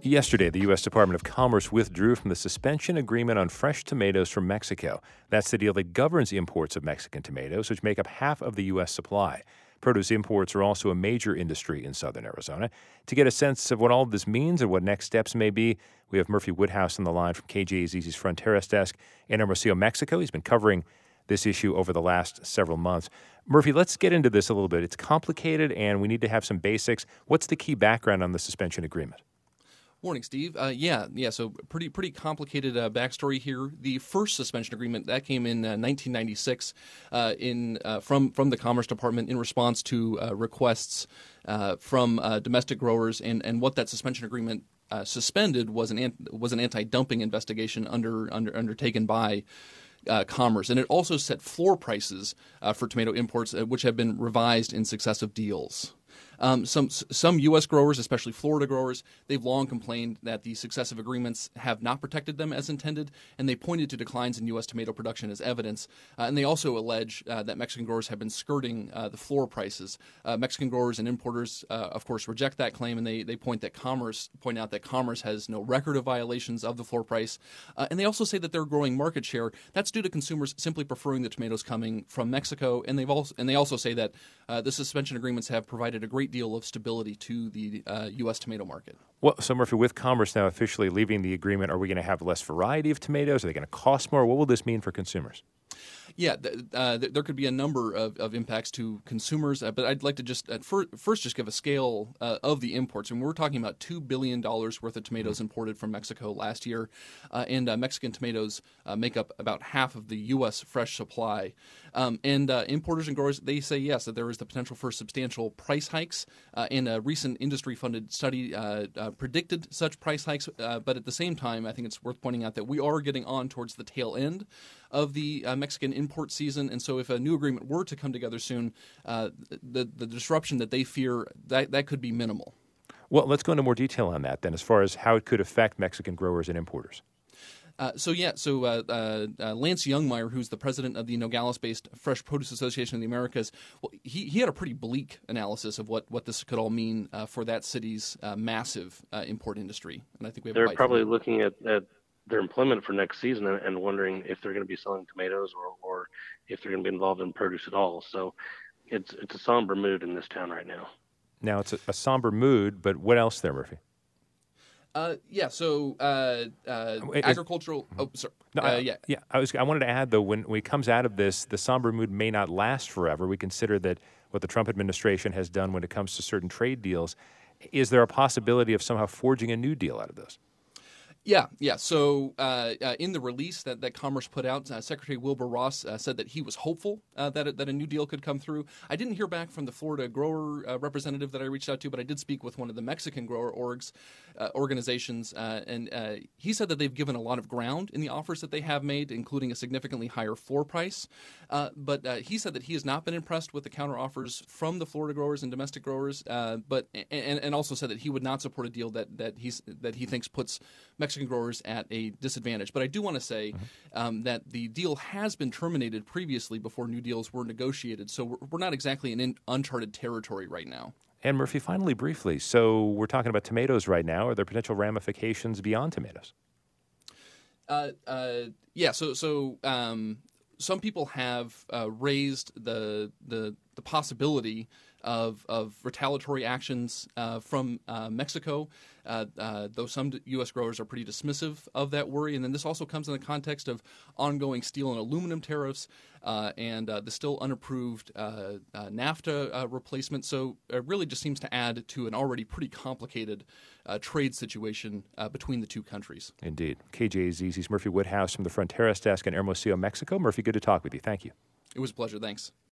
Yesterday, the U.S. Department of Commerce withdrew from the suspension agreement on fresh tomatoes from Mexico. That's the deal that governs imports of Mexican tomatoes, which make up half of the U.S. supply. Produce imports are also a major industry in southern Arizona. To get a sense of what all of this means and what next steps may be, we have Murphy Woodhouse on the line from KJZZ's Fronteras desk in Hermosillo, Mexico. He's been covering this issue over the last several months. Murphy, let's get into this a little bit. It's complicated, and we need to have some basics. What's the key background on the suspension agreement? Morning, Steve. So pretty complicated backstory here. The first suspension agreement that came in 1996 from the Commerce Department in response to requests from domestic growers, and what that suspension agreement suspended was an anti-dumping investigation undertaken by Commerce, and it also set floor prices for tomato imports, which have been revised in successive deals. Some U.S. growers, especially Florida growers, they've long complained that the successive agreements have not protected them as intended, and they pointed to declines in U.S. tomato production as evidence. And they also allege that Mexican growers have been skirting the floor prices. Mexican growers and importers, of course, reject that claim, and they point out that Commerce has no record of violations of the floor price. And they also say that they're growing market share. That's due to consumers simply preferring the tomatoes coming from Mexico, and they also say that the suspension agreements have provided a great deal of stability to the U.S. tomato market. Well, so Murphy, with Commerce now officially leaving the agreement, are we going to have less variety of tomatoes? Are they going to cost more? What will this mean for consumers? Yeah, there could be a number of impacts to consumers, but I'd like to just first just give a scale of the imports. And we're talking about $2 billion worth of tomatoes imported from Mexico last year, and Mexican tomatoes make up about half of the U.S. fresh supply. And importers and growers, they say yes, that there is the potential for substantial price hikes, and a recent industry-funded study predicted such price hikes. But at the same time, I think it's worth pointing out that we are getting on towards the tail end of the Mexican import season, and so if a new agreement were to come together soon, the disruption that they fear, that could be minimal. Well, let's go into more detail on that then, as far as how it could affect Mexican growers and importers. Lance Youngmeyer, who's the president of the Nogales-based Fresh Produce Association of the Americas, well, he had a pretty bleak analysis of what this could all mean for that city's massive import industry, and I think we have. They're probably looking at their employment for next season and wondering if they're going to be selling tomatoes or if they're going to be involved in produce at all. So it's a somber mood in this town right now. Now, it's a somber mood, but what else there, Murphy? Agricultural. Sorry. No, I wanted to add, though, when it comes out of this, the somber mood may not last forever. We consider that what the Trump administration has done when it comes to certain trade deals. Is there a possibility of somehow forging a new deal out of this? Yeah. So in the release that Commerce put out, Secretary Wilbur Ross said that he was hopeful that a new deal could come through. I didn't hear back from the Florida grower representative that I reached out to, but I did speak with one of the Mexican grower organizations, and he said that they've given a lot of ground in the offers that they have made, including a significantly higher floor price. But he said that he has not been impressed with the counteroffers from the Florida growers and domestic growers, but also said that he would not support a deal that he thinks puts Mexican growers at a disadvantage. But I do want to say that the deal has been terminated previously before new deals were negotiated, so we're not exactly in uncharted territory right now. And Murphy, finally, briefly, so we're talking about tomatoes right now. Are there potential ramifications beyond tomatoes? Some people have raised the possibility of retaliatory actions from Mexico, though some U.S. growers are pretty dismissive of that worry. And then this also comes in the context of ongoing steel and aluminum tariffs and the still unapproved NAFTA replacement. So it really just seems to add to an already pretty complicated trade situation between the two countries. Indeed. KJZZ's Murphy Woodhouse from the Fronteras desk in Hermosillo, Mexico. Murphy, good to talk with you. Thank you. It was a pleasure. Thanks.